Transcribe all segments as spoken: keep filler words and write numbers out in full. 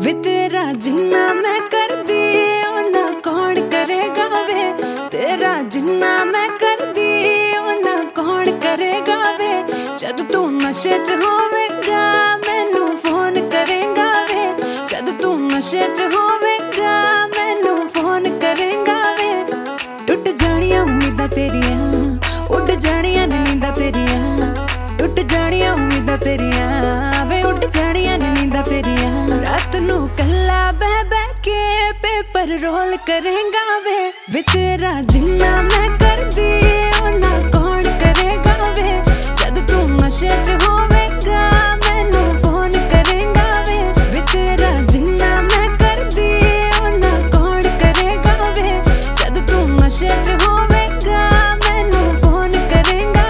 वे तेरा जिन्ना मैं कर दी ओना कौन करेगा वे। तेरा जिन्ना मैं कर दी ओना कौन करेगा वे। जद तू नशे च होवेगा मैनू फोन करेगा वे। जद तू नशे च होवेगा मैनू फोन करेगा वे। टुट जानियां उम्मीदां तेरियां, उड़ जानियां नींदां तेरियां। टुट जानियां उम्मीदां तेरियां, वे उड़ जानियां नींदां तेरियां। रात नू कल्ला बह बह के पेपर रोल करेगा वे। वे तेरा जिन्ना मैं कर दी ओना कौन करेगा वे। जद तू नशे च होवेगा मैनू फोन करेगा वे। वे तेरा जिन्ना मैं कर दी ओना कौन करेगा वे। जद तू नशे च होवेगा मैनू फोन करेगा।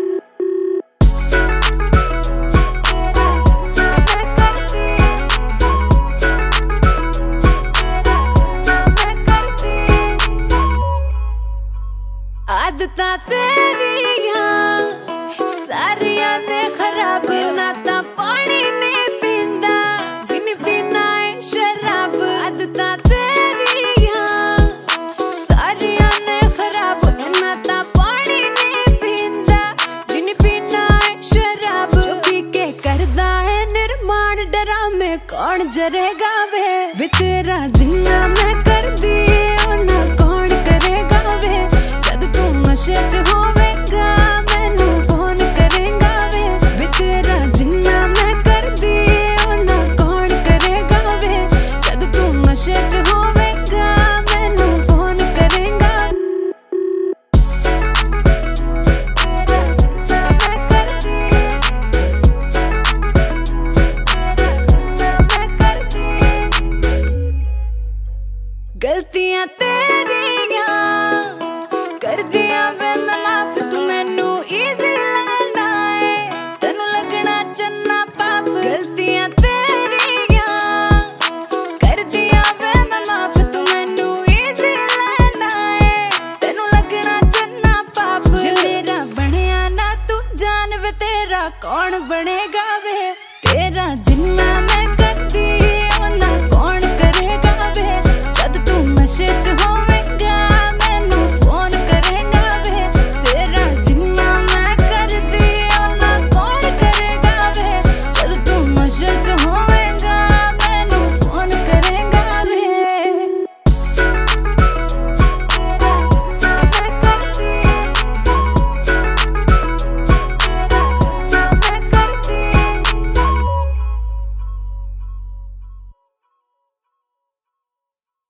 आदतां तेरियां सारियां ने खराब, ना तां पानी नहीं पींदा जिन्नी पीना है शराब। आदतां तेरियां सारियां ने खराब, ना तां पानी नहीं पींदा जिन्नी पीना है शराब। जो पी के करदा है निर्माण डरामे कौन जरेगा वे। वे तेरा जिन्ना मैं कर दी ओना कौन करेगा वे। नशे च होवेगा मैनू फोन करेगा वे। वे तेरा जिन्ना मैं कर दी ओना कौन करेगा वे। जद तू नशे च होवेगा मैनू फोन करेगा। गलतियां तेरियां कर दिया वे मैं माफ, तू मैनू इजी लगना है तेनू लगना चन्ना पाप। गलतियां तेरियां कर दिया वे मैं माफ, तू मैनू इजी लगना है तेनू लगना चन्ना पाप। जे मेरा बनया ना तू जान वे तेरा कौन बनेगा वे। तेरा जिन्ना